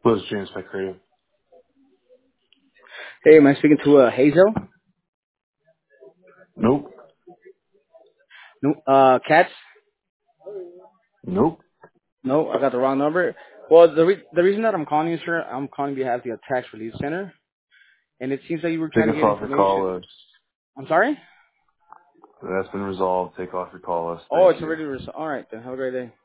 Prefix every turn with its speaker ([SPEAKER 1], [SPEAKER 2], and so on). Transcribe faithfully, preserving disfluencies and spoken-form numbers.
[SPEAKER 1] Was James McCready?
[SPEAKER 2] Hey, am I speaking to uh, Hazel?
[SPEAKER 1] Nope.
[SPEAKER 2] No, uh, Katz?
[SPEAKER 1] Nope.
[SPEAKER 2] No, I got the wrong number. Well, the re- the reason that I'm calling you, sir, I'm calling on behalf of the Tax Relief Center, and it seems like you were
[SPEAKER 1] Take
[SPEAKER 2] trying to
[SPEAKER 1] us
[SPEAKER 2] get
[SPEAKER 1] off your call
[SPEAKER 2] information.
[SPEAKER 1] list.
[SPEAKER 2] I'm sorry?
[SPEAKER 1] That's been resolved. Take off your call list.
[SPEAKER 2] Oh,
[SPEAKER 1] Thank
[SPEAKER 2] it's
[SPEAKER 1] you.
[SPEAKER 2] already res- all right. Then have a great day.